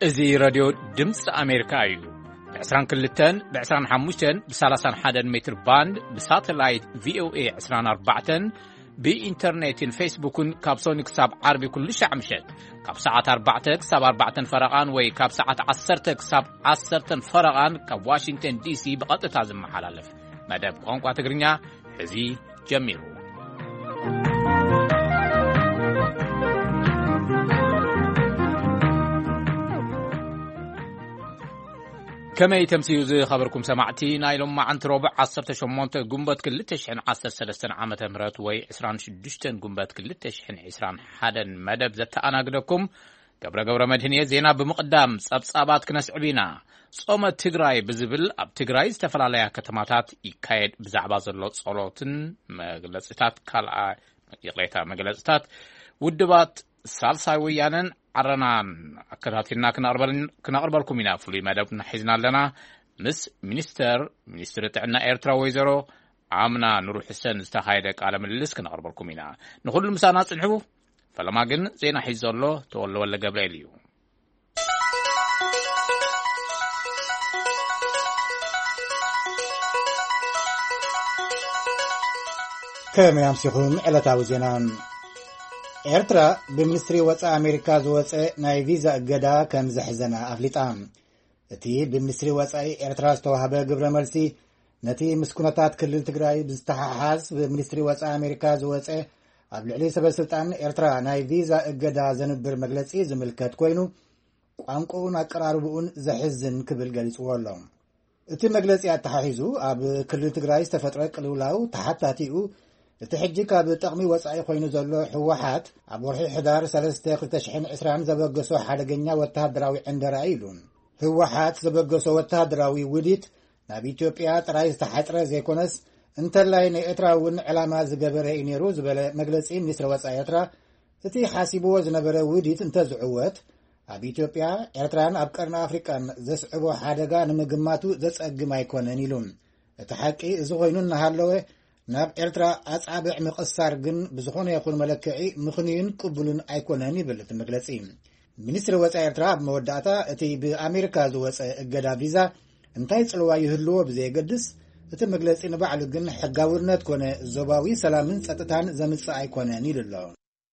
ازي راديو دمس امريكا ايو ب22 ب25 ب31 متر باند بساتلايت VOA 24 بإنترنت فيسبوك كابسونك ساب عربي كل شعمشت كاب ساعات 4 كساب 4 فرقان وي كاب ساعات 10 كساب 10 فرقان كاب واشنطن دي سي بقطة زم حلالف مدب قنقوة تقرنيا ازي جميرو كما يتمسيوز خبركم سمعتي نايلوم مع انت ربع 18 قنبات كل تشحن 13 عامة مرات وي 26 قنبات كل تشحن 21 مدب زت انا قدكم قبر مدهنية زينا بمقدام صابات كنسعبينا صوم تግራይ بزبل اب تግራይ استفلاليا كتماتات يكايد بزعبا زلو صلوتن مغلصتات كالع يقليتا مغلصتات ودبات سالساي ويانن عرنان أكرهاتنا كنقربلكم هنا فلي مدبنا حزنا لنا مس منستر تعنا إيرترا ويزرو عامنا نروح السن استخايدك على مجلس كنقربلكم هنا نقول المسانات نحبه فلما قلنا زينا حيز الله تولوا ولا قبل اليوم كما يمسكون على تعوزنا ኤርትራ በሚኒስትሪ ወፃኢ ኣሜሪካ ዝወፀ ናይ ቪዛ እገዳ ከም ዘሕዘና ኣፍሊጣ እቲ በሚኒስትሪ ወፃኢ ኤርትራ ዝተዋህበ ግብረ መልሲ ነቲ ምስኩነታት ክልል ትግራይ ብዝተሓሓዝ በሚኒስትሪ ወፃኢ ኣሜሪካ ዝወፀ ኣብ ልዕሊ ሰበስልጣን ኤርትራ ናይ ቪዛ እገዳ ዘንብር መግለጺ ዝምልከት ኮይኑ ቋንቋውን ኣቀራርቡን ዘሕዝን ክብል ገሊጽዎ ኣሎ እቲ መግለጺ ኣተሓሒዙ ኣብ ክልል ትግራይ ዝተፈጥረ ቅልውላው ተሓታቲኡ እቲ ሕጂ ካብ ጠቕሚ ወፃኢ ኮይኑ ዘሎ ሕወሓት ኣብ ወርሒ ሕዳር 3 2020 ዘበገሶ ሓደገኛ ወተሃደራዊ ዕንደራ ኢሉ ሕወሓት ዘበገሶ ወተሃደራዊ ውዲት ናብ ኢትዮጵያ ጥራይ ዝተሓጥረ ዘይኮነስ እንተላይ ናይ ኤርትራውን ዕላማ ዝገበረ እዩ ነይሩ ዝበለ መግለጺ ሚኒስትሪ ወፃኢ ኤርትራ እቲ ሓሲብዎ ዝነበረ ውዲት እንተዝዕወት ኣብ ኢትዮጵያ ኤርትራን ኣብ ቀርኒ ኣፍሪቃን ዘስዕቦ ሓደጋ ንምግማቱ ዘጸግም ኣይኮነን ኢሉ እቲ ሓቂ እዚ ኮይኑ እናሃለወ ናብ ኤርትራ ኣጻብዕ ምቕሳር ግን ብዝኾነ ይኹን መለክዒ ምኽንዩን ቅቡልን ኣይኮነን ይብል እቲ መግለጺ ሚኒስትሪ ወፃኢ ኤርትራ ኣብ መወዳእታ እቲ ብኣሜሪካ ዝወፀ እገዳ ቪዛ እንታይ ጽልዋ ይህልዎ ብዘየገድስ እቲ መግለጺ ንባዕሉ ግን ሕጋውነት ኮነ ዞባዊ ሰላምን ጸጥታን ዘምጽእ ኣይኮነን ይብል ኣሎ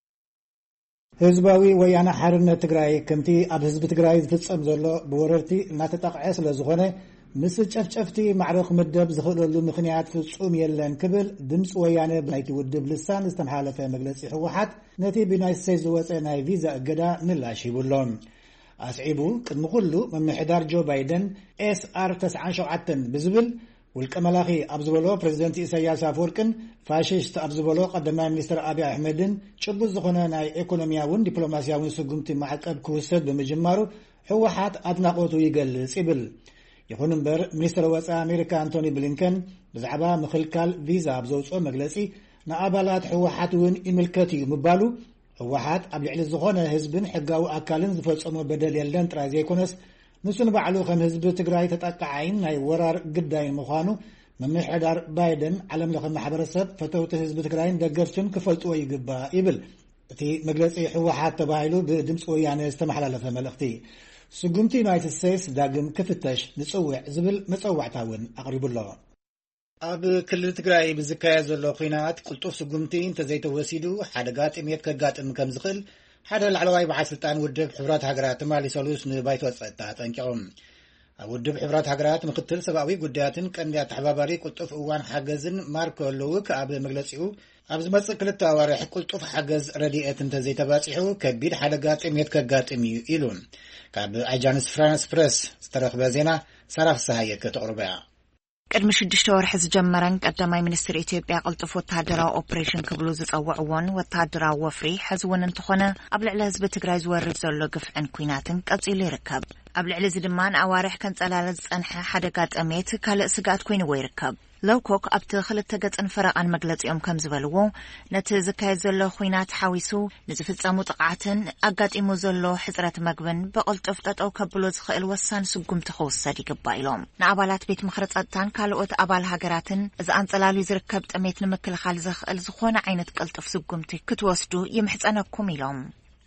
ህዝባዊ ወያነ ሓርነት ትግራይ ከምቲ ኣብ ህዝቢ ትግራይ ዝፍጸም ዘሎ ብወረርቲ እናተጠቕዐ ስለ ዝኾነ ምስ ጨፍጨፍቲ ማዕረኽ መደብ ዝኽእለሉ ምኽንያት ፍጹም የለን ክብል ድምፂ ወያነ ብናይቲ ውድብ ልሳን ዝተመሓላለፈ መግለጺ ሕወሓት ነቲ ብዩናይትድ ስቴትስ ዝወፀ ናይ ቪዛ እገዳ ምላሽ ሂቡሎም ኣስዒቡ ቅድሚ ኩሉ መምሕዳር ጆ ባይደን SR 97 ብዝብል ውልቀ መላኺ ኣብ ዝበሎ ፕሬዚደንት ኢሳያስ ኣፈወርቅን ፋሽስት ኣብ ዝበሎ ቀዳማይ ሚኒስትር ኣብይ ኣሕመድን ጭቡጥ ዝኾነ ናይ ኢኮኖሚያውን ዲፕሎማስያውን ስጉምቲ ማዕቀብ ክውሰድ ብምጅማሩ ሕወሓት ኣድናቆቱ ይገልጽ ይብል ይኹን እምበር ሚኒስትር ወፃኢ ኣሜሪካ አንቶኒ ብሊንከን ብዛዕባ ምኽልካል ቪዛ ኣብ ዘውፅኦ መግለጺ ንኣባላት ሕወሓት እውን ይምልከት እዩ ምባሉ ሕወሓት ኣብ ልዕሊ ዝኾነ ህዝብን ሕጋዊ ኣካልን ዝፈጸሞ በደል የለን ጥራይ ዘይኮነስ ንሱ ንባዕሉ ከም ህዝቢ ትግራይ ተጠቃዓይን ናይ ወራር ግዳይ ምዃኑ መምሕዳር ባይደን ዓለም ለኸ ማሕበረሰብ ፈተውቲ ህዝቢ ትግራይን ደገፍትን ክፈልጥዎ ይግባእ ይብል እቲ መግለጺ ሕወሓት ተባሂሉ ብድምፂ ወያነ ዝተመሓላለፈ መልእኽቲ ስጉምቲ ዩናይትድ ስቴትስ ዳግም ክፍተሽ ንጽውዕ ዝብል መጸዋዕታውን ኣቕሪቡሎ ኣብ ክልል ትግራይ ብዝካየድ ዘሎ ኩናት ቁልጡፍ ስጉምቲ እንተዘይተወሲዱ ሓደጋ ጥሜት ከጋጥም ከም ዝኽእል ሓደ ላዕለዋይ በዓል ስልጣን ውድብ ሕብራት ሃገራት ትማሊ ሰሉስ ንባይቶ ጸጥታ ጠንቂቖም ኣብ ውድብ ሕብራት ሃገራት ምክትል ሰብኣዊ ጉዳያትን ቀንዲ ኣተሓባባሪ ቁልጡፍ እዋን ሓገዝን ማርኮ ሉዊክ ኣብ መግለጺኡ ኣብ ዝመጽእ 2 ኣዋርሕ ቁልጡፍ ሓገዝ ረድኤት እንተዘይተባጺሑ ከቢድ ሓደጋ ጥሜት ከጋጥም እዩ ኢሉ ካብ ኣጃንስ ፍራንስ ፕሬስ ዝተረኽበ ዜና ሰራፍ ሰሃየ ከተቕርበያ ቅድሚ 6 ወርሒ ዝጀመረን ቀዳማይ ሚኒስትር ኢትዮጵያ ቅልጡፍ ወተሃደራዊ ኦፕሬሽን ክብሉ ዝጸውዕዎን ወተሃደራዊ ወፍሪ ሕዚ እውን እንተኾነ ኣብ ልዕሊ ህዝቢ ትግራይ ዝወርድ ዘሎ ግፍዕን ኩናትን ቀጺሉ ይርከብ ኣብ ልዕሊ እዚ ድማ ንኣዋርሕ ከንጸላለ ዝጸንሐ ሓደጋ ጥሜት ካልእ ስጋት ኮይኑዎ ይርከብ لوكوك أبت خلت جتن فرقان مجلس يوم كم زبلوه نتذكر زلوا خوينات حويسو نزفت متقعتن أجد إموزلو حزرة مجبن بقلت أفتت أو كبلوز خيل وسان سجوم تخوص صديق بايلوم نعبالات بيت مخرط أتان كالوت أبال هجراتن إذا أنت لالي زركبت أميت نمكل خالزخ الزخون عينت قلت في سجومتي كتوسدو يمحز أنا كوميلوم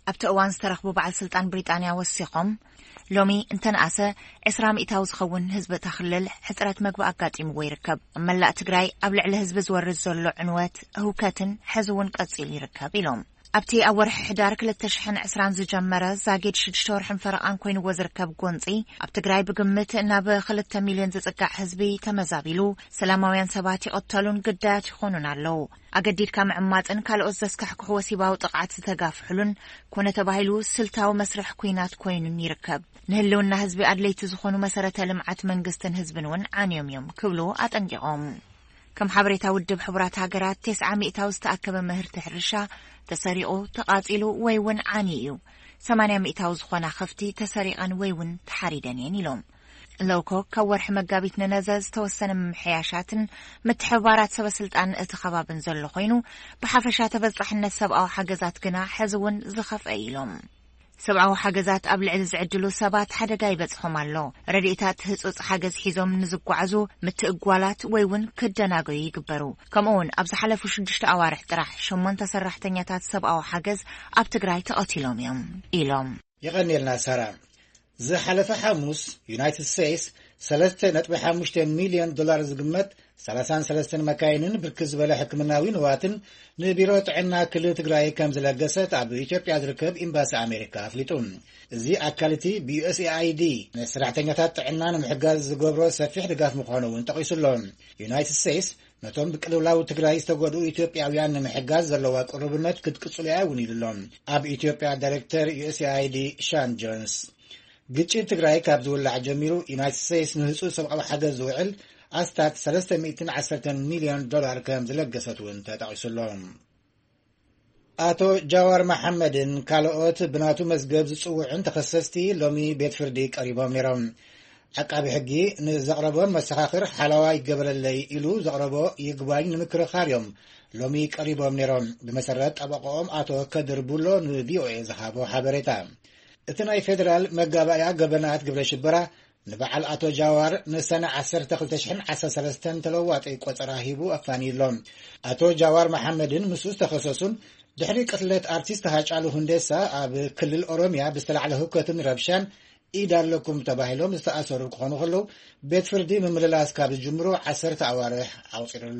ኣብቲ እዋን ዝተረኽቡ በዓል ስልጣን ብሪጣንያ ወሲቖም ሎሚ እንተነኣሰ 20 ዝኸውን ህዝቢ ተኽልል ሕፅረት መግቢ ኣጋጢምዎ ይርከብ መላእ ትግራይ ኣብ ልዕሊ ህዝቢ ዝወርድ ዘሎ ዕንወት ህውከትን ሕዚ እውን ቀፂሉ ይርከብ ኢሎም ኣብቲ ኣብ ወርሒ ሕዳር 2020 ዝጀመረ ዛጌድ 6 ወርሕን ፈረቓን ኮይኑዎ ዝርከብ ጎንፂ ኣብ ትግራይ ብግምት ናብ 2 ሚልዮን ዝጽጋዕ ህዝቢ ተመዛቢሉ ሰላማውያን ሰባት ይቐተሉን ግዳያት ይኾኑን ኣለዉ ኣገዲድካ ምዕማፅን ካልኦት ዘስካሕክሑ ወሲባዊ ጥቕዓት ዝተጋፍሑሉን ኮነ ተባሂሉ ስልታዊ መስርሕ ኩናት ኮይኑን ይርከብ ንህልውና ህዝቢ ኣድለይቲ ዝኾኑ መሰረተ ልምዓት መንግስትን ህዝብን እውን ዓንዮም እዮም ክብሉ ኣጠንቂቖም ከም ሓበሬታ ውድብ ሕቡራት ሃገራት 900 ዝተኣከበ ምህርቲ ሕርሻ ተሰሪቑ ተቓጺሉ ወይ እውን ዓኒ እዩ 800 ዝኾና ኸፍቲ ተሰሪቐን ወይ እውን ተሓሪደን እየን ኢሎም ለውኮ ካብ ወርሒ መጋቢት ነነዘ ዝተወሰነ ምምሕያሻትን ምትሕብባራት ሰበስልጣን እቲ ኸባብን ዘሎ ኮይኑ ብሓፈሻ ተበጻሕነት ሰብኣዊ ሓገዛት ግና ሕዚ እውን ዝኸፍአ ኢሎም ሰብዓዊ ሓገዛት ኣብ ልዕሊ ዝዕድሉ ሰባት ሓደጋ ይበጽሖም ኣሎ ረድኤታት ህጹጽ ሓገዝ ሒዞም ንዝጓዓዙ ምትእጓላት ወይ እውን ክደናገዩ ይግበሩ ከምኡውን ኣብ ዝሓለፉ 6 ኣዋርሕ ጥራሕ 8 ሰራሕተኛታት ሰብዓዊ ሓገዝ ኣብ ትግራይ ተቐቲሎም እዮም ኢሎም ይቐኒልና ሰራ ዝሓለፈ ሐሙስ ዩናይትድ ስቴትስ $3.5 ሚሊዮን ዝግመት 33 መካይንን ብርክዝ ዝበለ ሕክምናዊ ንዋትን ንቢሮ ጥዕና ክልል ትግራይ ከም ዝለገሰት ኣብ ኢትዮጵያ ዝርከብ ኤምባሲ ኣሜሪካ ኣፍሊጡ እዚ ኣካልቲ ብዩኤስኤአይዲ ንሰራሕተኛታት ጥዕና ንምሕጋዝ ዝገብሮ ሰፊሕ ድጋፍ ምዃኑ እውን ጠቒሱሎም ዩናይትድ ስቴትስ ነቶም ብቅልውላው ትግራይ ዝተጎድኡ ኢትዮጵያውያን ንምሕጋዝ ዘለዋ ቅርብነት ክትቅጽሉ እውን ኢሉሎም ኣብ ኢትዮጵያ ዳይሬክተር ዩኤስኤአይዲ ሻን ጆንስ ግጭት ትግራይ ካብ ዝውላዕ ጀሚሩ ዩናይትድ ስቴትስ ንህጹጽ ሰብዓዊ ሓገዝ ዝውዕል ኣስታት $310 ሚሊዮን ከም ዝለገሰት እውን ተጠቒሱሎም ኣቶ ጃዋር መሐመድን ካልኦት ብናቱ መዝገብ ዝጽውዑን ተኸሰስቲ ሎሚ ቤት ፍርዲ ቀሪቦም ነይሮም ዓቃቢ ሕጊ ንዘቕረቦም መሰኻኽር ሓለዋ ይገበረለይ ኢሉ ዘቕረቦ ይግባኝ ንምክርኻር እዮም ሎሚ ቀሪቦም ነይሮም ብመሰረት ጠበቆኦም ኣቶ ከድር ቡሎ ንቪኦኤ ዝሃቦ ሓበሬታ እቲ ናይ ፌደራል መጋባእያ ገበናት ግብረ ሽበራ ንበዓል ኣቶ ጃዋር ንሰነ 10 2013 ተለዋጢ ቆፀራ ሂቡ ኣፋኒሎም ኣቶ ጃዋር መሐመድን ምስኡስ ተኸሰሱን ድሕሪ ቅትለት ኣርቲስት ሃጫሉ ሁንዴሳ ኣብ ክልል ኦሮሚያ ብዝተላዕለ ህውከትን ረብሻን ኢድ ኣለኩም ተባሂሎም ዝተኣሰሩ ክኾኑ ከለዉ ቤት ፍርዲ ምምልላስ ካብ ዝጅምሩ 10 ኣዋርሕ ኣውፂሩሎ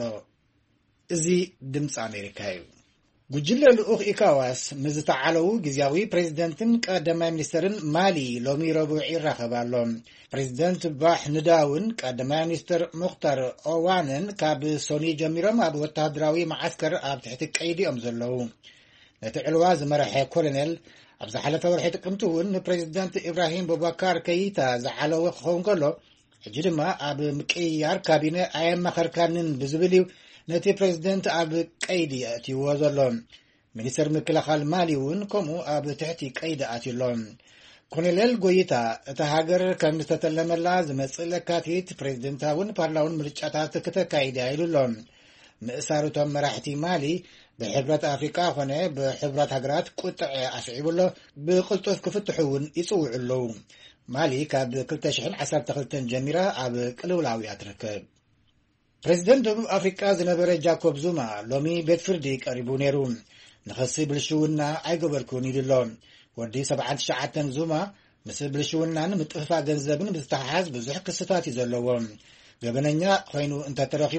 እዚ ድምፂ ኣሜሪካ እዩ ጉጅለ ልኡኽ ኢካዋስ ምዝተዓለዉ ጊዜያዊ ፕሬዚደንትን ቀዳማይ ሚኒስተርን ማሊ ሎሚ ረቡዕ ይራኸባሎም ፕሬዚደንት ባሕ ንዳውን ቀዳማይ ሚኒስተር ሙኽታር ኦዋንን ካብ ሶኒ ጀሚሮም ኣብ ወታደራዊ ማዓስከር ኣብ ትሕቲ ቀይዲኦም ዘለዉ ነቲ ዕልዋ ዝመርሐ ኮሎኔል ኣብ ዝሓለፈ ወርሒ ጥቅምቲ እውን ንፕሬዚደንት ኢብራሂም ቦባካር ከይታ ዝዓለወ ክኸውን ከሎ ሕጂ ድማ ኣብ ምቅያር ካቢነ ኣየመኸርካንን ብዝብል እዩ ነቲ ፕሬዚደንት ኣብ ቀይዲ ኣትይዎ ዘሎ ሚኒስተር ምክልኻል ማሊ እውን ከምኡ ኣብ ትሕቲ ቀይዲ ኣትዩሎም ኮሎኔል ጎይታ እቲ ሃገር ከም ዝተተለመላ ዝመጽእ ለካቲት ፕሬዚደንታውን ፓርላውን ምርጫታት ከተካይዳ ኢሉሎም ምእሳርቶም መራሕቲ ማሊ ብሕብረት ኣፍሪካ ኾነ ብሕብረት ሃገራት ቁጥዕ ኣስዒቡሎ ብቕልጡፍ ክፍትሑ እውን ይጽውዑ ኣለዉ ማሊ ካብ 2012 ጀሚራ ኣብ ቅልውላውያ ትርከብ ፕሬዚደንት ደቡብ ኣፍሪካ ዝነበረ ጃኮብ ዙማ ሎሚ ቤት ፍርዲ ቀሪቡ ነይሩ ንኸሲ ብልሽውና ኣይገበርኩን ኢሉሎ ወዲ 79 ዙማ ምስ ብልሽውናን ምጥፍፋ ገንዘብን ብዝተሓሓዝ ብዙሕ ክስታት እዩ ዘለዎ ገበነኛ ኮይኑ እንተተረኺቡ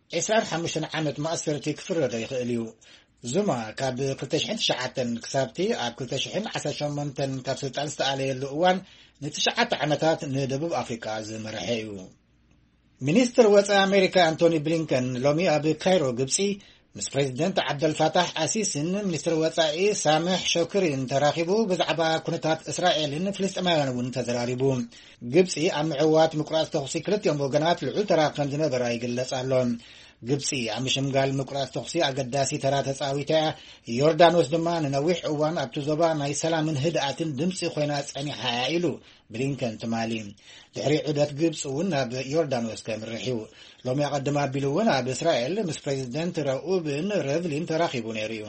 25 ዓመት ማእሰርቲ ክፍረዶ ይኽእል እዩ ዙማ ካብ 2009 ክሳብቲ ኣብ 2018 ካብ ስልጣን ዝተኣለየሉ እዋን ን9 ዓመታት ንደቡብ ኣፍሪካ ዝመርሐ እዩ ሚኒስትር ወፃኢ ኣሜሪካ አንቶኒ ብሊንከን ሎሚ ኣብ ካይሮ ግብፂ ምስ ፕሬዚደንት ዓብደልፋታሕ ኣሲስን ሚኒስትር ወፃኢ ሳምሕ ሾክሪን ተራኺቡ ብዛዕባ ኩነታት እስራኤልን ፍልስጥማውያን እውን ተዘራሪቡ ግብፂ ኣብ ምዕዋት ምቁራጽ ተኽሲ ክልቲኦም ወገናት ልዑል ተራ ከም ዝነበራ ይግለጽ ኣሎ ግብፂ ኣብ ምሽምጋል ምቁራጽ ተኽሲ ኣገዳሲ ተራ ተጻዊታ ዮርዳኖስ ድማ ንነዊሕ እዋን ኣብቲ ዞባ ናይ ሰላምን ህድኣትን ድምፂ ኮይና ጸኒሓ ኢሉ ብሊንከን ትማሊ ድሕሪ ዑደት ግብፂ እውን ናብ ዮርዳኖስ ከምርሕ እዩ ሎሚ ቀደም ኣቢሉ እውን ኣብ እስራኤል ምስ ፕሬዚደንት ረኡብን ረቭሊን ተራኺቡ ነይሩ እዩ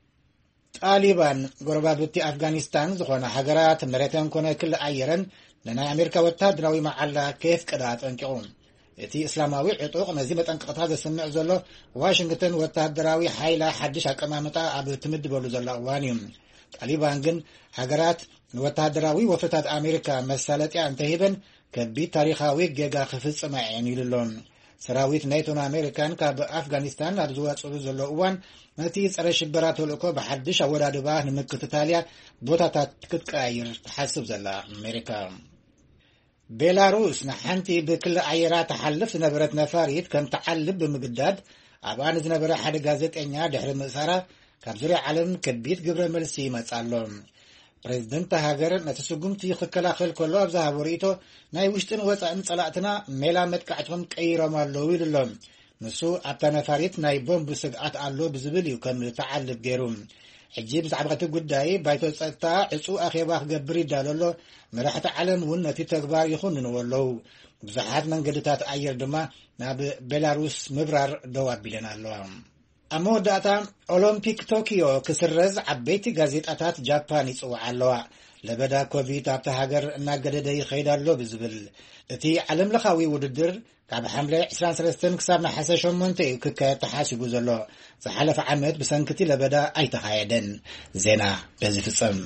ጣሊባን ጎረባብቲ ኣፍጋኒስታን ዝኾነ ሃገራት መሬተን ኮነ ክልል ኣየረን ንናይ ኣሜሪካ ወታደራዊ መዓላ ከየፍቅዳ ጠንቂቑ እቲ እስላማዊ ዕጡቕ ነዚ መጠንቀቕታ ዘስምዕ ዘሎ ዋሽንግተን ወታደራዊ ሓይላ ሓድሽ ኣቀማምጣ ኣብ ትምድበሉ ዘላ እዋን እዩ ጣሊባን ግን ሃገራት ወታደራዊ ወፍታት አሜሪካ መሳለጥያ እንተሂበን ከቢድ ታሪኻዊ ጌጋ ክፍጽም አይን ይልሎም ሰራዊት ናይቶን አሜሪካን ካብ አፍጋኒስታን ኣብ ዝወጽሉ ዘሎ እዋን ነቲ ጸረ ሽበራ ተልእኮ በሐድሽ አወዳድባ ንምክትታልያ ቦታታት ክትቀያይር ትሓስብ ዘላ አሜሪካ ቤላሩስ ንሓንቲ ብክል ኣየራ ተሓልፍ ዝነበረት ነፋሪት ከም ተዓልብ ብምግዳድ ኣብኣን ዝነበረ ሓደ ጋዜጠኛ ድሕሪ ምእሳራ ካብ ዙርያ ዓለም ከቢድ ግብረ መልሲ ይመጻሎ ፕሬዝደንት ሃገር ነቲ ስጉምቲ ክከላኸል ከሎ ኣብ ዝሃቦ ርእይቶ ናይ ውሽጥን ወፃእን ጸላእትና ሜላ መጥቃዕቶም ቀይሮም ኣለዉ ኢሎም ንሱ ኣብታ ነፋሪት ናይ ቦምብ ስግኣት ኣሎ ብዝብል እዩ ከም ተዓልብ ገይሩ ሕጂ ብዛዕባ እቲ ጉዳይ ባይቶ ጸጥታ ዕፁ ኣኼባ ክገብር ይዳሎ ኣሎ መራሕቲ ዓለም እውን ነቲ ተግባር ይኹንንዎ ኣለዉ ብዙሓት መንገድታት ኣየር ድማ ናብ ቤላሩስ ምብራር ደው ኣቢለን ኣለዋ ኣብ መወዳእታ ኦሎምፒክ ቶኪዮ ክስረዝ ዓበይቲ ጋዜጣታት ጃፓን ይጽውዓ ኣለዋ ለበዳ ኮቪድ ኣብቲ ሃገር እናገደደ ይኸይድ ኣሎ ብዝብል እቲ ዓለም ለኻዊ ውድድር ካብ ሓምለ 23 ክሳብ ናሓሰ 8 እዩ ክካየድ ተሓሲቡ ዘሎ ዝሓለፈ ዓመት ብሰንኪቲ ለበዳ ኣይተኻየደን ዜና በዚ ፍጸም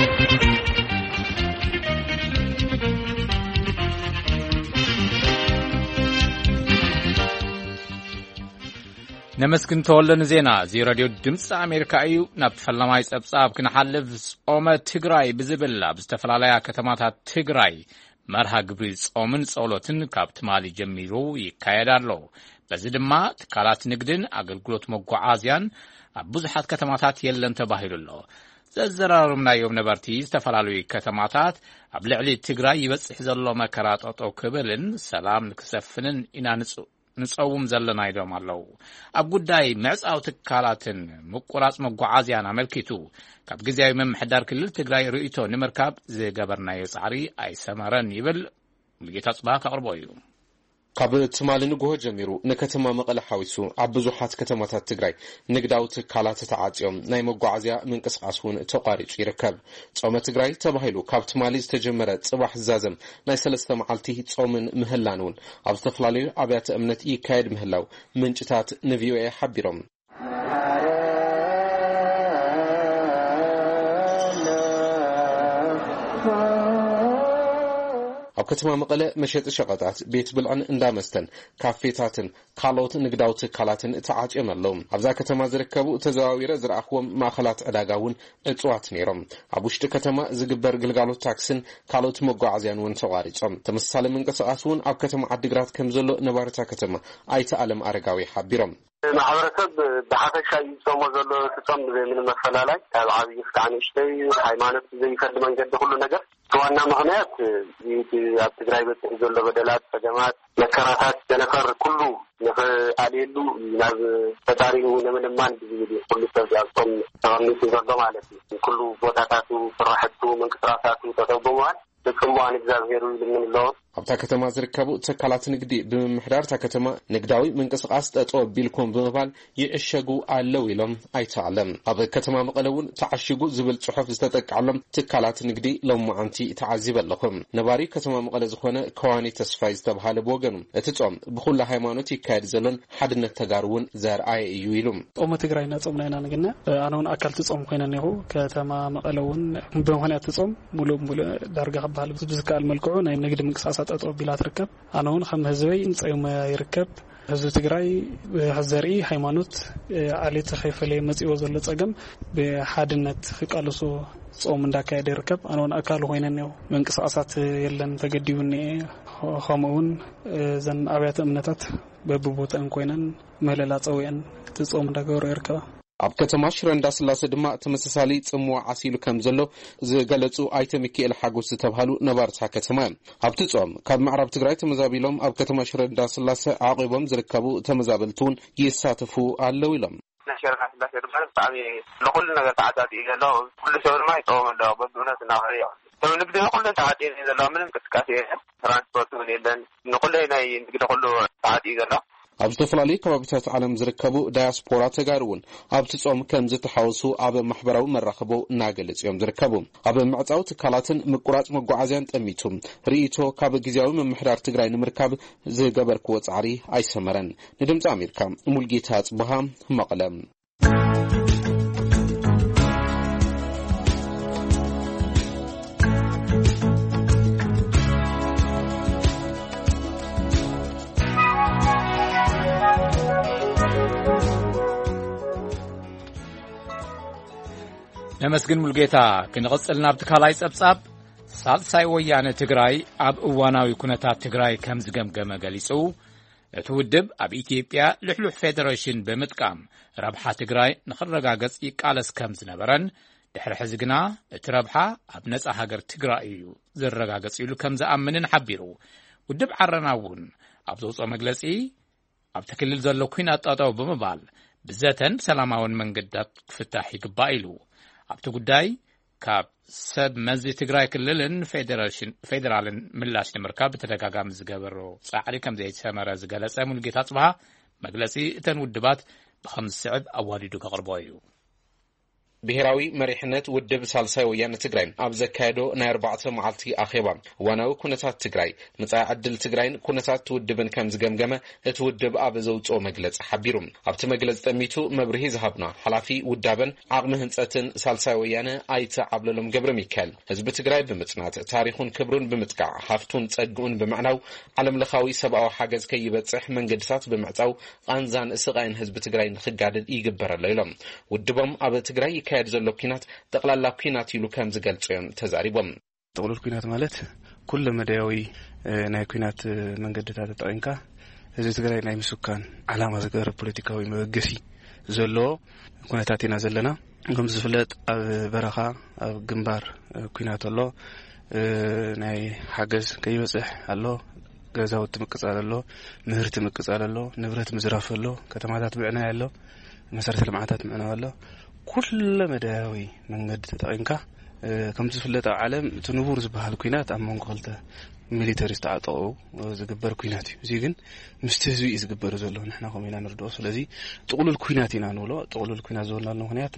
نمسكن تولن زينا زي راديو دمس أمريكا أيو نبفلماي سبساب كنحلف صومة تيغراي بزبلا بستفلاليا كتماتها تيغراي مرها قبري صومن صولوتن كابت مالي جميرو يكايدارلو بزدما تكالات نقدن أقلقلوت مقعازيان بزحات كتماتات يلن تباهيرلو زرارمنا يوم نبرتي استفلالوي كتماتات أبلعلي تيغراي يبسح زلو مكرات أطو كبلن سلام نكسفنن إنا نصوم زلنا يدوم الله أب قداي معصاو تكالاتن مقراص مقعازيان عملكيتو كاب غزياوي ممحدار كلل تግራይ ርእይቶ ንምርካብ ዝገበርናዮ ጻዕሪ ኣይሰመረን ይብል ሙልጌታ ጽባህ ከቅርቦ እዩ ካብ ትማሊ ንጎሆ ጀሚሩ ንከተማ መቐለ ሓዊሱ ኣብ ብዙሓት ከተማታት ትግራይ ንግዳዊ ትካላት ተዓጽዮም ናይ መጓዓዝያ ምንቅስቃሱን ተቋሪጹ ይርከብ ጾመ ትግራይ ተባሂሉ ካብ ትማሊ ዝተጀመረ ጽባሕ ዝዛዘም ናይ 3 መዓልቲ ጾምን ምህላኑን ኣብ ዝተፈላለዩ ኣብያተ እምነት ይካየድ ምህላው ምንጭታት ንቪኦኤ ሓቢሮም ኣብ ከተማ መቐለ መሸጢ ሸቐጣት ቤት ብልዕን እንዳመስተን ካፌታትን ካልኦት ንግዳዊ ትካላትን ተዓጽዮም ኣለዉ ኣብዛ ከተማ ዝርከቡ ተዘዋዊረ ዝረኣኽዎም ማእኸላት ዕዳጋውን እጽዋት ነይሮም ኣብ ውሽጢ ከተማ ዝግበር ግልጋሎት ታክስን ካልኦት መጓዓዝያን እውን ተቋሪጾም ተመሳሳሊ ምንቅስቓስ እውን ኣብ ከተማ ዓዲግራት ከም ዘሎ ነባሪታ ከተማ ኣይተ ዓለም ኣረጋዊ ሓቢሮም ማሕበረሰብ ብሓፈሻ ይጾሞ ዘሎ ትጾም ምን መፈላላይ ካብ ዓብይ እስካዕ ንእሽተይ ሃይማኖት ዘይፈድ መንገዲ ኩሉ ነገር ዋና ምክንያት ኣብ ትግራይ በጽሕ ዘሎ በደላት ሰገማት መከራታት ዘነፈር ኩሉ ንኽኣልየሉ ናብ ፈጣሪኡ ንምልማን ብዝብል ኩሉ ሰብ ኣብቶም ተቐሚጡ ዘሎ ማለት እዩ ኩሉ ቦታታቱ ስራሕቱ ምንቅስቃሳቱ ተጠቅሟል በጽምዋን እግዚአብሔር ይልምን ኣሎ ኣብታ ከተማ ዝርከቡ ትካላት ንግዲ ብምምሕዳር ታ ከተማ ንግዳዊ ምንቅስቃስ ጠጠው ቢልኩም ብምባል ይዕሸጉ ኣለው ኢሎም ኣይተዓለም ኣብ ከተማ መቐለውን ተዓሽጉ ዝብል ጽሑፍ ዝተጠቅዓሎም ትካላት ንግዲ ሎማዓንቲ ተዓዚበለኹም ነባሪ ከተማ መቐለ ዝኾነ ከዋኒ ተስፋይ ዝተባሃለ ወገኑ እቲ ጾም ብኩሉ ሃይማኖት ይካየድ ዘሎን ሓድነት ተጋሩውን ዘርኣየ እዩ ኢሎም ጾም ትግራይ ናጾምና ኢና ንግና ኣነውን ኣካል ጾም ኮይነን ይሁ ከተማ መቐለውን ብምኽንያት ጾም ሙሉ ዳርጋ ከባል ብዝካል መልክዑ ናይ ንግዲ ምንቅስቃስ ጠጠው ቢላ ትርከብ ኣነውን ከም ህዝበይ እንጸይሞ ይርከብ ህዝቢ ትግራይ ህዘርኢ ሃይማኖት ዓሌት ኸይፈለ መጽዮ ዘሎ ጸገም ብሓድነት ክቃልሱ ጾም እንዳካየደ ይርከብ ኣነውን ኣካል ኮይነን ነው ምንቅስቃሳት የለን ተገዲቡኒ ኸመውን ዘን ኣብያተ እምነታት በብቦታን ኮይነን መለላ ጸውየን ትጾም እንዳገበሩ ይርከባ ኣብ ከተማ ሽረ እንዳስላሴ ድማ ተመሳሳሊ ጽምዋ ዓሲሉ ከም ዘሎ ዝገለጹ ኣይተ ሚካኤል ሓጎስ ዝተባሃሉ ነባርታ ከተማ ኣብቲ ጾም ካብ ምዕራብ ትግራይ ተመዛቢሎም ኣብ ከተማ ሽረ እንዳስላሴ ዓቂቦም ዝርከቡ ተመዛበልቱን ይሳተፉ ኣለው ኢሎም ሽረ እንዳስላሴ ድማ ብጣዕሚ ለኩሉ ነገር ተዓታቲ እዩ ዘሎ ኩሉ ሰብ ድማ ይጾም ኣሎ በብእውነት እናኸሪዮ ሰብ ንግዲ ኩሉ ተዓጢ እዩ ዘሎ ምንም እንቅስቃሴ የለን ትራንስፖርት እውን የለን ንኩሉ ናይ ንግዲ ኩሉ ተዓጢ እዩ ዘሎ ኣብ ዝተፈላለዩ ከባቢታት ዓለም ዝርከቡ ዳያስፖራ ተጋሩውን ኣብቲ ጾም ከም ዝተሓወሱ ኣብ ማሕበራዊ መራኸቦ እናገለጽዮም ዝርከቡ ኣብ ምዕጻው ትካላትን ምቁራጽ መጓዓዝያን ጠሚቱ ርእይቶ ካብ ጊዜያዊ ምምሕዳር ትግራይ ንምርካብ ዝገበርክዎ ጻዕሪ ኣይሰመረን ንድምፂ ኣሜሪካ ሙልጌታ ጽባህ መቐለ ተመስግን ሙልጌታ ክንቀጽልና ብትካላይ ጸብጻብ ሳልሳይ ወያነ ትግራይ ኣብ እዋናዊ ኩነታት ትግራይ ከም ዝገምገመ ገሊጹ እቲ ውድብ ኣብ ኢትዮጵያ ልሕሉሕ ፌደሬሽን ብምጥቃም ረብሓ ትግራይ ንኽረጋገጽ ይቃለስ ከም ዝነበረን ድሕሪ ሕዚ ግና እቲ ረብሓ ኣብ ነጻ ሃገር ትግራይ እዩ ዝረጋገጽ ኢሉ ከም ዝኣምንን ሓቢሩ ውድብ ዓረና እውን ኣብ ዘውፅኦ መግለጺ ኣብ ትክልል ዘሎ ኩናት ጠጠው ብምባል ብዘተን ሰላማውን መንገድታት ክፍታሕ ይግባእ ኢሉ ኣብቲ ጉዳይ ካብ ሰብ መዚ ትግራይ ክልልን ፌደራልን ምላሽ ንምርካብ ብተደጋጋሚ ዝገበሮ ጻዕሪ ከም ዘይተሰመረ ዝገለጸ ሙልጌታ ጽባሃ መግለጺ እተን ውድባት ብኸምዚ ስዕብ ኣዋዲዱ ከቕርቦ እዩ ብሔራዊ መሪሕነት ውድብ ሳልሳይ ወያነ ትግራይ ኣብ ዘካየዶ ናይ 4 መዓልቲ ኣኼባ ዋናዊ ኩነታት ትግራይ መጻኢ ዕድል ትግራይን ኩነታት ውድብን ከም ዝገምገመ እቲ ውድብ ኣብ ዘውፅኦ መግለጺ ሓቢሩ ኣብቲ መግለጺ ጠሚቱ መብርሂ ዝሃብና ሓላፊ ውዳበን ዓቕሚ ህንጸትን ሳልሳይ ወያነ ኣይተ ዓብለሎም ገብረ ሚካኤል ህዝቢ ትግራይ ብምጽናት ታሪኹን ክብሩን ብምጥቃዕ ሃፍቱን ጸግኡን ብምዕናው ዓለምለኻዊ ሰብኣዊ ሓገዝ ከይበጽሕ መንገድታት ብምዕጻው ቃንዛን ስቃይን ህዝቢ ትግራይ ንኽጋድል ይግበረሎ ኢሎም ውድቦም ኣብ ትግራይ ካድ ዘሎ ኩናት ጠቅላላ ኩናት ይሉ ከም ዝገልጹም ተዛሪቦም ጠቅላላ ኩናት ማለት ኩሉ መዳያዊ ናይ ኩናት መንገድታት ተጠቂምካ ህዝቢ ትግራይ ናይ ምስካን ዓላማ ዝገበረ ፖለቲካዊ መበገሲ ዘሎ ኩናታት ኢና ዘለና ከም ዝፍለጥ ኣብ በረኻ ኣብ ግንባር ኩናት ኣሎ ናይ ሓገዝ ከይበጽሕ ኣሎ ገዛውቲ ምቅጻል ኣሎ ምህርቲ ምቅጻል ኣሎ ንብረት ምዝራፍ ኣሎ ከተማታት ብዕና ኣሎ መሰረተ ልምዓታት ምዕና ኣሎ ኩሉ መዳያዊ መንገድ ተጠቂምካ ከም ዝፍለጥ ዓለም ትንቡር ዝበሃል ኩናት ኣብ መንጎ ክልተ ሚሊተሪ ዝተዓጠቁ ዝግበር ኩናት እዩ እዚ ግን ምስቲ ህዝቢ ዝግበር ዘሎ ንሕና ኮሚና ንርድኦ ስለዚ ጥቅሉል ኩናት ኢና ንብሎ ጥቅሉል ኩናት ዝወናሉ ምክንያት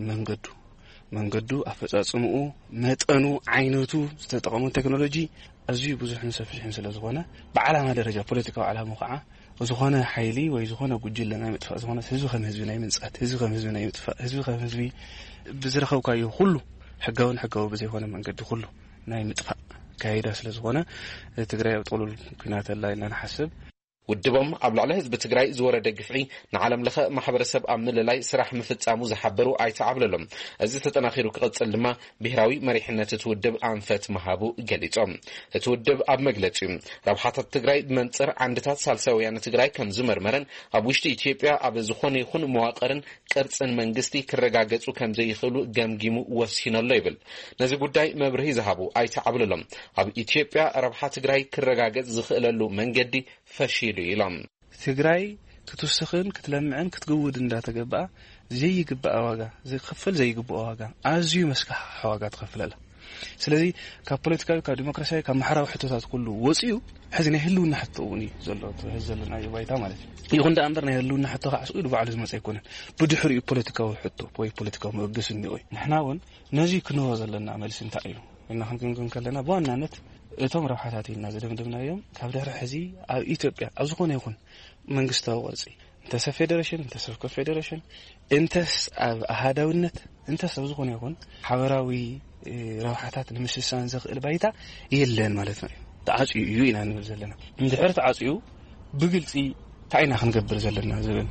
መንገዱ ኣፈጻጽምኡ መጠኑ ዓይነቱ ዝተጠቀሙ ቴክኖሎጂ ኣዝዩ ብዙሕ ሰፊሕን ስለዝኾነ ብዓላማ ደረጃ ፖለቲካዊ ዓላማ ከዓ ዝኾነ ሓይሊ ወይ ዝኾነ ጉጅለ ናይ ምጥፋእ ዝኾነ ህዝቢ ከም ህዝቢ ናይ ምንጻት ህዝቢ ከም ህዝቢ ናይ ምጥፋእ ህዝቢ ከም ህዝቢ ብዝረኸብካዮ ሁሉ ሕጋውን ሕጋዊ ብዘይኮነ መንገዲ ሁሉ ናይ ምጥፋእ ካይዳ ስለዝኾነ ትግራይ ኣብ ጥቅሉል ኩናት ኣላ ኢልና ንሓስብ ውድቦም ኣብ ላዕሊ ህዝቢ ትግራይ ዝወረደ ግፍዒ ንዓለም ለኸ ማሕበረሰብ ኣብ ምልላይ ስራሕ ምፍጻሙ ዝሓበሩ ኣይተዓብለሎም እዚ ተጠናኺሩ ክቕጽል ድማ ብሔራዊ መሪሕነት እቲ ውድብ ኣንፈት መሃቡ ገሊጾም እቲ ውድብ ኣብ መግለጺ ረብሓታት ትግራይ ብመንጽር ዓንድታት ሳልሳይ ወያነ ትግራይ ከም ዝመርመረን ኣብ ውሽጢ ኢትዮጵያ ኣብ ዝኾነ ይኹን መዋቕርን ቅርጽን መንግስቲ ክረጋገጹ ከም ዘይኽእሉ ገምጊሙ ወሲኖሎ ይብል ነዚ ጉዳይ መብርሂ ዝሃቡ ኣይተዓብለሎም ኣብ ኢትዮጵያ ረብሓ ትግራይ ክረጋገጽ ዝኽእለሉ መንገዲ ፈሺሉ ኢሎም ትግራይ ክትወስኽን ክትለምዕን ክትግውድ እንዳተገባ ዘይግባእ ዋጋ ዝኽፈል ዘይግባእ ዋጋ ኣዝዩ መስካሕ ዋጋ ትኸፍለላ ስለዚ ካብ ፖለቲካዊ ካብ ዲሞክራሲያዊ ካብ ማሕበራዊ ሕቶታት ኩሉ ወፂኡ ሕዚ ናይ ህልውና ሕቶ እውን ዘሎ ዘለና ባይታ ማለት እዩ ይኹን ዳ እምበር ናይ ህልውና ሕቶ ካዕሱ ኢሉ ባዕሉ ዝመፀ ኣይኮነን ብድሕሪኡ ፖለቲካዊ ሕቶ ወይ ፖለቲካዊ መበገሲ እኒኦ ንሕና እውን ነዚ ክንህቦ ዘለና መልሲ እንታይ እዩ እና ክንግምገም ከለና ብዋናነት እቶም ረብሓታት ኢና ዝደምደምናዮም ካብ ድሕሪ ሕዚ ኣብ ኢትዮጵያ ኣብ ዝኾነ ይኹን መንግስታዊ ቅርጺ እንተስ ፌደሬሽን እንተስ ኮንፌደሬሽን እንተስ ኣብ ኣሃዳውነት እንተስ ኣብ ዝኾነ ይኹን ሓበራዊ ረብሓታት ንምስሳን ዝኽእል ባይታ የለን ማለት ነው ተዓጽዩ እዩ ኢና ንብል ዘለና እንድሕር ተዓጽዩ ብግልጺ ታይና ክንገብር ዘለና ዝብል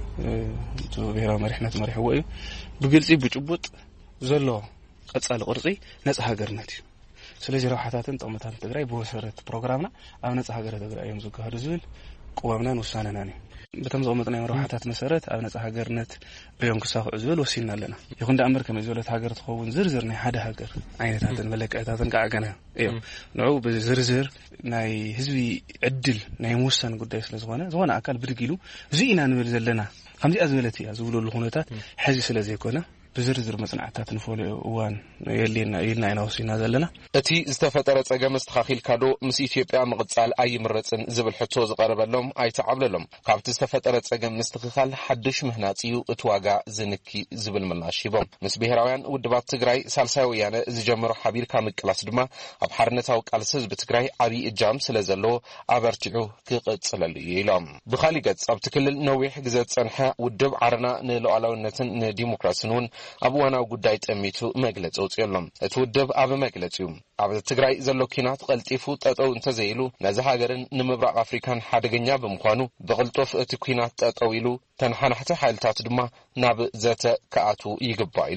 ብሔራዊ መሪሕነት መሪሕዎ እዩ ብግልጺ ብጭቡጥ ዘሎ ቀጻሊ ቅርጺ ነጻ ሃገርነት እዩ ስለዚህ ረብሓታትን ጥቕምታት ትግራይ ብወሰረት ፕሮግራምና ኣብ ነጻ ሃገር ትግራይ እዮም ዝካየዱ ዝብል ቁዋምናን ውሳነናን እዩ በተም ዘቕመጥና ረብሓታት መሰረት ኣብ ነጻ ሃገርነት እዮም ክሳኽዑ ዝብል ወሲና ኣለና ይኹን ዳ እምበር ከመይ ዝበለት ሃገር ትኸውን ዝርዝር ናይ ሓደ ሃገር ዓይነታትን መለክዕታትን ከዓ ገና እዮም ንዑ ብዝርዝር ናይ ህዝቢ ዕድል ናይ ምውሳን ጉዳይ ስለዝኾነ ዝኾነ ኣካል ብድግ ኢሉ እዚ ኢና ንብል ዘለና ከምዚኣ ዝበለት እያ ዝብለሉ ኩነታት ሕዚ ስለዘይኮነ بزرزر مصنعات نفول وان يلنا إنا وصينا زلنا أتي استفترت أجمع تخاخيل كادو مس إثيوبيا مقتصال أي مرة زبل حتوز قرب لهم أي تعبل لهم قابت استفترت أجمع مستخال حدش مهناتيو اتواجع زنكي زبل مناشيبهم مس بهراويان ودبات تجري سالساويان زجمرو حبير كامل كلاس دما أبحرنا توك على سز بتجري أبي الجام سلزلو أبرتعو كقد سللي لهم بخالي قد أبتكلل نوي حجزات سنحة ودب عرنا نلو على النتن ديمقراطيون أبوانا وقدايت أميتو مجلس أوتيلهم تودب أبى مجلسهم أبى تجري زلو كينات قلت يفوت أو انتزيلو نزها جرن نمبرع أفريكان حد جنيا بمكانو بغلطف تكينات أطويلو تنحن حتى حال تعتدما ناب ذات كأتو يجبايلو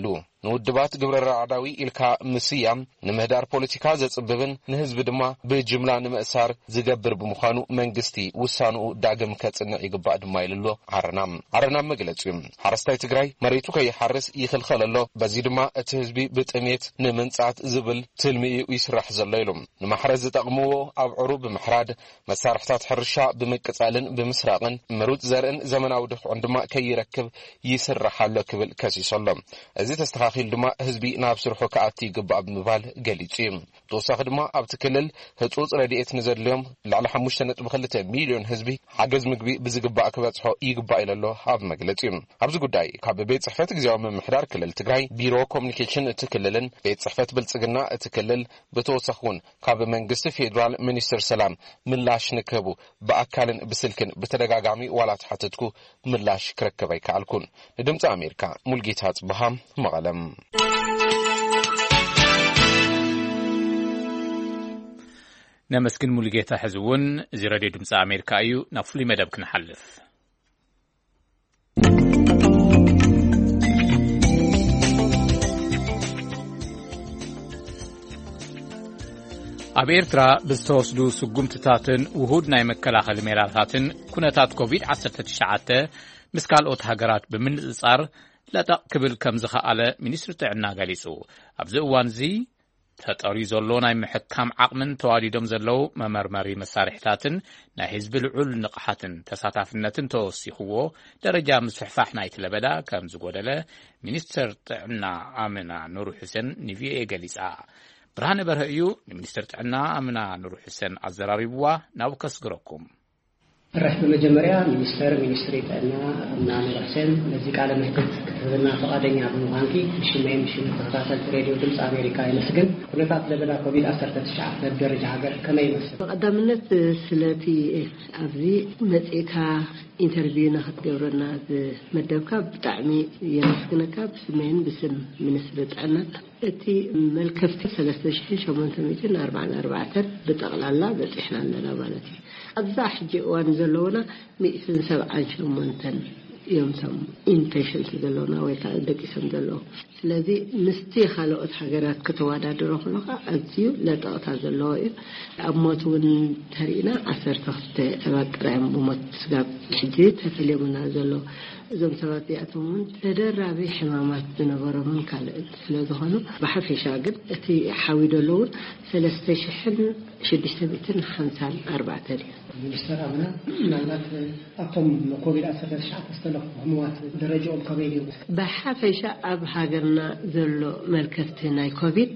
ንውድባት ግብረ ረዓዳዊ ኢልካ ምስያም ንምህዳር ፖለቲካ ዘጽብብን ንህዝቢ ድማ ብጅምላ ንምእሳር ዝገብር ብምዃኑ መንግስቲ ውሳንኡ ዳግም ከጽንዕ ይግባእ ድማ ይልሎ ዓረና መግለጹ ሓረስታይ ትግራይ መሬቱ ከይሓርስ ይኽልኸለሎ በዚ ድማ እቲ ህዝቢ ብጥሜት ንምንጻት ዝብል ትልሚኡ ይስራሕ ዘሎ ኢሎም ንማሕረስ ዝጠቕምዎ ኣብዕሩ ብምሕራድ መሳርሕታት ሕርሻ ብምቅጻልን ብምስራቅን ምሩጽ ዘርእን ዘመናዊ ድኽዑን ድማ ከይረክብ ይስራሓሎ ክብል ከሲሶሎ እዚ ተስተኻኺል ድማ ህዝቢ ናብ ስርሑ ከኣቲ ይግባእ ብምባል ገሊጹ ተወሳኺ ድማ ኣብቲ ክልል ህጹጽ ረድኤት ንዘድልዮም ላዕሊ 5.2 ሚልዮን ህዝቢ ሓገዝ ምግቢ ብዝግባእ ክበጽሖ ይግባእ ኢለሎ ኣብ መግለጺ ኣብዚ ጉዳይ ካብ ቤት ጽሕፈት ግዜያዊ ምምሕዳር ክልል ትግራይ ቢሮ ኮሙኒኬሽን እቲ ክልልን ቤት ጽሕፈት ብልጽግና እቲ ክልል ብተወሳኺ እውን ካብ መንግስቲ ፌደራል ሚኒስትር ሰላም ምላሽ ንክህቡ ብኣካልን ብስልክን ብተደጋጋሚ ዋላ ተሓተትኩ ምላሽ ክረክብ ኣይከኣልኩን ንድምፂ ኣሜሪካ ሙልጌታ ጽባሃ መቐለም نمسكن ملقيتا حزون زي راديو دمسا أمريكا أيو نفلي مدب كنحلف ኣብ ኤርትራ ብዝተወስዱ ስጉምትታትን ውሁድ ናይ መከላኸሊ ሜላታትን ኩነታት ኮቪድ-19 ምስ ካልኦት ሃገራት ብምንጽጻር ለጠቕ ክብል ከም ዝኸኣለ ሚኒስትሪ ጥዕና ገሊጹ ኣብዚ እዋን እዚ ተጠሪ ዘሎ ናይ ምሕካም ዓቕምን ተዋዲዶም ዘለው መመርመሪ መሳርሕታትን ናይ ህዝቢ ልዑል ንቕሓትን ተሳታፍነትን ተወሲኽዎ ደረጃ ምስሕፋሕ ናይቲ ለበዳ ከም ዝጎደለ ሚኒስትር ጥዕና ኣምና ኑሩ ሕሰን ንቪኦኤ ገሊጻ ብርሃነ በርሀ እዩ ሚኒስትር ጥዕና ኣምና ኑሩ ሕሰን ኣዘራሪብዋ ናብ ከስግረኩም رحت بمجمريا ሚኒስትሪ ጥዕና አምና ኑሩ ሕሰን ለዚህ ቃለ መጠይቅ ከተዘና ፈቃደኛ በመሆንኪ ምሽም ተከታተል ሬዲዮ ድምጽ አሜሪካ ይመስገን ሁኔታት ለበዳ ኮቪድ-19 ደረጃ ሀገር ከመይ ይመስል በቀዳምነት ስለቲ ኣብዚ መጽኤካ ኢንተርቪው ናኽትገብረና መደብካ ብጣዕሚ የመስግነካ ብስሜን ብስም ሚኒስትሪ ጥዕና እቲ መልከፍቲ 3844 በጠቅላላ በጽሕና ኣለና ማለት እዩ ኣብዛ ሕጂ እዋን ዘለውና 178 يومتم ኢንፔሽንት ዘለውና ወይ ከዓ ደቂሰም ዘለው ስለዚ ምስቲ ካልኦት ሃገራት ከተወዳደሩ ኸለኻ ኣዝዩ ለጠቕታ ዘለዎ እዩ ኣብ ሞቱን ተሪና 12 ተባቅራም ሞት ስጋብ ሕጂ ተፈልየሙና ዘለው እዞም ሰባት ያቶም ተደራቢ ሕማማት ዝነበሮምን ካልኦት ስለዝኾኑ ብሓፈሻ ግን እቲ ሓዊደለውን 3654 ሚኒስትር አምና ምናልባት ኣብቶም ኮቪድ-19 ዝተለኽሙት ደረጃኦም ከመይ እዩ ብሓፈሻ ኣብ ሃገርና ዘሎ መልከፍቲ ናይ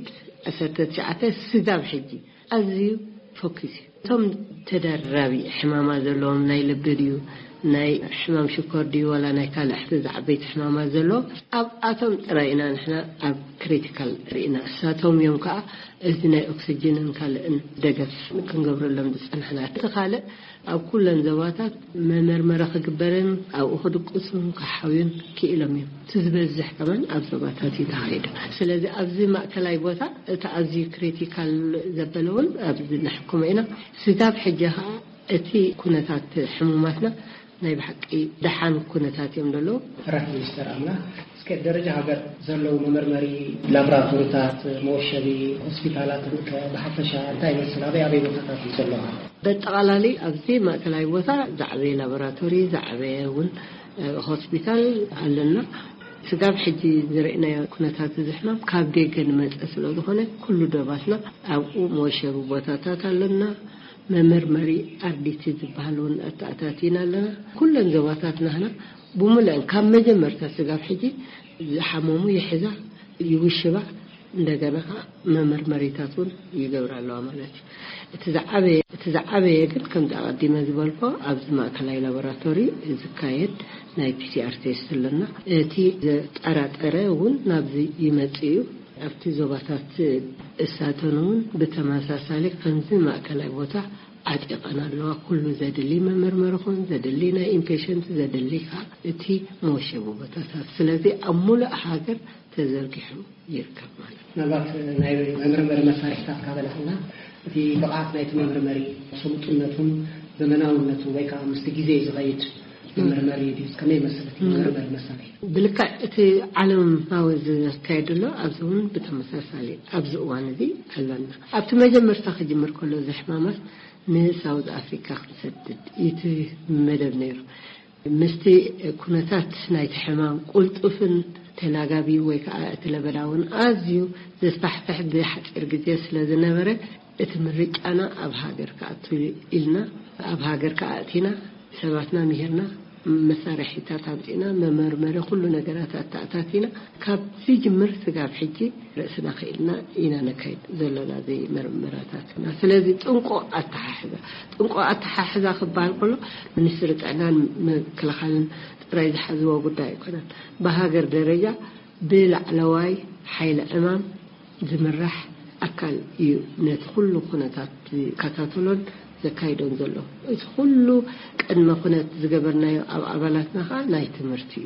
ኮቪድ-19 ስጋብ ሕጂ ኣዝዩ ፎክስ ቶም ተደራቢ ሕማማ ዘለዎም ናይ ልቢ ድዩ ናይ ሕማም ሽኮር ድዩ ወላ ናይ ካልእ ዝዓበይቲ ሕማማት ዘሎ ኣብ ኣቶም ጥራይና ንሕና ኣብ ክሪቲካል ሪና እሳቶም እዮም ከዓ እዚ ናይ ኦክሲጅንን ካልእን ደገፍ ክንገብረሎም ዝጸንሕና ተኻልእ ኣብ ኩለን ዘባታት መመርመራ ክግበርን ኣብ ክድቁስን ክሓውዩን ክኢሎም እዮም ትዝበዝሕ ከመን ኣብ ዘባታት ይተኻይዱ ስለዚ ኣብዚ ማእከላይ ቦታ እቲ ኣዝዩ ክሪቲካል ዘበለውን ኣብዚ ንሕኩም ኢና ስጋብ ሕጂ ከዓ እቲ ኩነታት ሕሙማትና ናይ ብሓቂ ደሓን ኩነታት እዮም ዘሎ ራህ ሚኒስትር አምና እስከ ደረጃ ሀገር ዘለው መመርመሪ ላብራቶሪታት ሞሸቢ ሆስፒታላት በሐፈሻ እንታይ መስላበ ያበይ ቦታታት ይሰለዋ በጠቃላሊ ኣብዚ ማእከላይ ቦታ ዛዕበይ ላብራቶሪ ዛዕበይውን ሆስፒታል ኣለና ስጋብ ሕጂ ዝረእና ኩነታት ዝሕማም ካብ ደገን መጽ ስለዝኾነ ኩሉ ደባትና ኣብኡ ሞሸቢ ቦታታት ኣለና መመርመሪ አርዲቲ ዝበሃሉን አታታቲና ኣለና ኩለን ዘባታትና ህና ብሙሉእ ካብ መጀመርታ ስጋብ ሕጂ ዝሓመሙ ይሕዛ ይውሽባ እንደገና መመርመሪታቱን ይገብራለዋ ማለት እቲ ዘዓበየ ግን ከም ተቀዲመ ዝበልኮ ኣብዚ ማእከላይ ላቦራቶሪ ዝካየድ ናይ ፒሲአር ቴስት ኣለና እቲ ጠራጠረ እውን ናብዚ ይመጽዩ ኣብቲ ዘባታት እሳተኑን በተመሳሳሊ ከምዚ ማእከላይ ቦታ አጥቂቀና ኣለዋ ኩሉ ዘድሊ መመርመርኹን ዘድሊ ናይ ኢንፔሽንት ዘድሊካ እቲ ሞሸቡ ቦታታት ስለዚ ኣብ ሙሉእ ሃገር ተዘርጊሑ ይርከብ ማለት ናባት ናይ መመርመሪ መሳርሕታት ካበላህና እቲ ብቕዓት ናይ መመርመሪ ስልጡነቱን ዘመናዊነቱን ወይ ከዓ ምስቲ ግዜ ዝኸይድ مرمري دي كمي مسألة مرمر مساري بالكا عالم هاوز كايدلو أبزون بتمساسالي أبزوان دي ألنا أبت مجمر تخجمر كله زحمامات من ساوث أفريقيا سدد يتي مدب نيرو مستي كونتات نايت حمام قلت أفن تلاقابي ويكا تلبلاون أزيو زفحفح بحج إرقديس لذنبرة اتمرج أنا أبهاجر كأتو إلنا أبهاجر كأتينا سباتنا مهرنا مسارحي تاتاتينا ممرمرة كل نجارات تاتاتينا كاب في جمر ثقاب حجي رأسنا خيلنا إنا نكيد زلنا ذي مرمراتنا فلذي تنقو التحاحذا خبال كله من السرط عنان كل خالن رايد حزوا قداي كنا بهاجر درجة بالعلواي حيل أمام زمرح أكل ندخل خناتات كتاتلون زكايدون زلوا يدخلوا كأن خنات زجبرنا أو عبالاتنا خال نايت مرتيو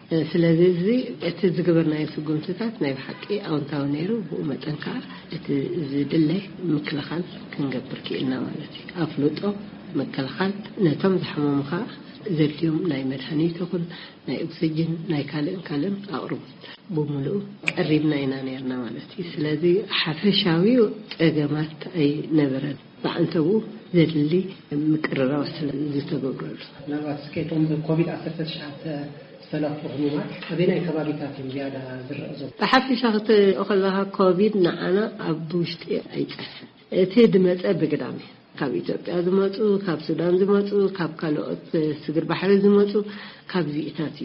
سلازي تزجبرنا يسقون تات نايب حكي أو نتاونيرو ومتنكا تزدله مكلخان كنجبر كإلنا والتي أفلوتو مكلخان نتم زحمهم خا زليوم ناي مدحني تكون ناي أكسجين ناي كالم أقرب بملو قريبنا ينانيرنا والتي سلازي حفشاوي أجمعت أي نبرد فأنتوا زللي مكررة وسلازي تقبل نبات سكيتهم كوفيد 19 سلف وهمات أبينا كبابيتات زيادة زرزو فحفي شغط أخذها كوفيد نعنا أبوشت أي تحسن تهدمت بقدامي كاب إثيوبيا زماتو كاب سودان زماتو كاب كالوت سجر بحر زماتو كاب زيتاتي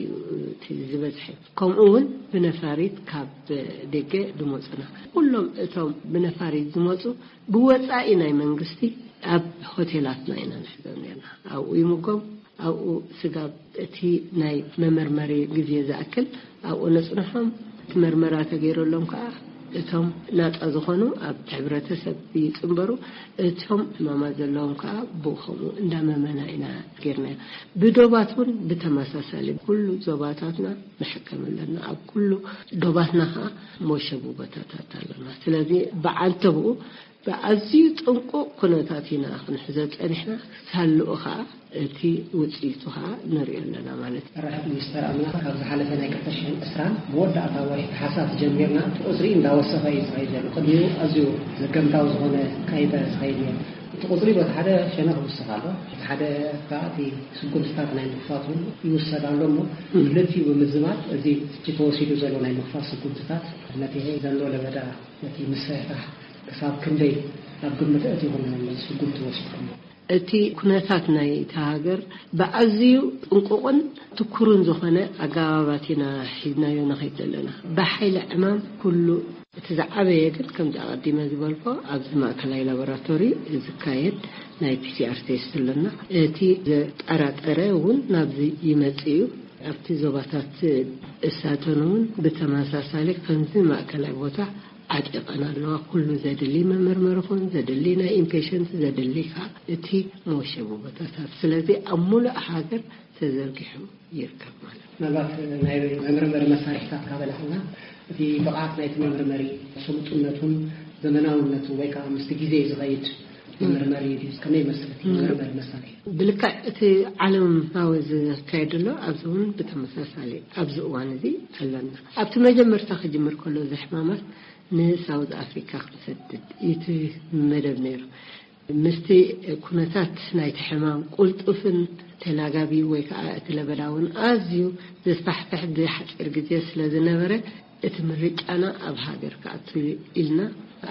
تزبزحي كم أول بنفاريت كاب دقة دموتنا كلهم توم بنفاريت زماتو بوصائنا منغستي أب هوتيلاتنا إنا نحذرنا أو يمكم أو سجاب تي ناي ممرمري جزية زأكل أو نصنعهم مرمرات غير لهم كا اتهم نات ازخونو اب حبرتسب يصبروا اتهم ما زلهم كا بوخمو اندما مناينا غيرنا بدوباتون بتماساسل كل زباتاتنا محكم لنا اب كل دوباتنا موشبو بتاتاتلنا ስለዚህ በአንተቡ በአዚው ጥንቆ ኮነታቲና እንحزت احنا ሳልኡኻ እቲ ውጽኢቱኻ ንሪአለና ማለት راح ሚኒስተር አምና ካብ ዝሓለፈ ናይ ከተሽን እስራን መወዳእታ ወይ ሓሳብ ጀሚርና ትቁጽሪ እንዳወሰፈ ይሳይዘል ከዲዩ አዚው ዘገምታው ዝኾነ ካይዳ ሳይድ ትቁጽሪ በተሓደ ሸነፍ ወሰኻሎ ሓደ ካቲ ስጉልስታት ናይ ምክፋቱን ይወሰዳሉ ለቲ በመዝማት እዚ ተወሲዱ ዘሎ ናይ ምክፋት ስጉልስታት ነቲ ዘሎ ለበዳ ነቲ ምሰይታ كسب كندي أبغى يكون من سقوط وسطهم. أتي كناتات ناي تهاجر بعزيو انقون تكرون زخنة أجاباتنا حيدنا ينخيت لنا بحيل أمام كله تزعبه يقول كم تعدي ما زبالفا أبزما كلاي لابراتوري زكايد ناي PCR تيست لنا أتي أرات نبذي يمتيو أبتي زباتات الساتونون بتماساسالك كنزما كلاي بوتا أنا لو كل زاد اللي ما مرمرخون زاد اللينا إمبيشنت زاد اللي خا تي موشبو بتاعت سلذي أمول حاجر تزرقهم يركب ماله. نبات ناير مرمر مسارح تقابلنا في بقعات نايت مرمري سلطنتهم زمناونة ويكا مستجيزي زغيت مرمري ديس كمي مسألة مرمر مسارح. بالكا عالم هاوز كايدلو أبزون بتمساسالي أبزوان ذي ألنا. أبت مجمر تخجمر كله زحمامات من ساوث أفريقيا سدد يتي مدب نيرو مستي كونتات نايت حمام قلت أفن تلاقابي ويكا تلبلاون أزيو زفحفح بحج إرقديس لذنبرة اتمرج أنا أبهاجر كأتو إلنا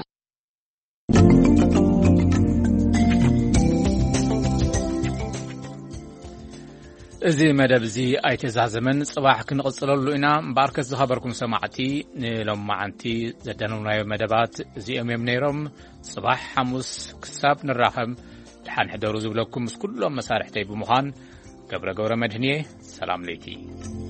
እዚ መደብ እዚ ኣይተዛዘመን ጽባሕ ክንቕጽለሉ ኢና እምበኣርከስ ዝኸበርኩም ሰማዕቲ ንሎማዓንቲ ዘዳነውናዮ መደባት እዚኦም እዮም ነይሮም ጽባሕ ሐሙስ ክሳብ ንራኸብ ድሓን ሕደሩ ዝብለኩም ምስ ኩሎም መሳርሕተይ ብምዃን ገብረ መድህንየ ሰላም ለይቲ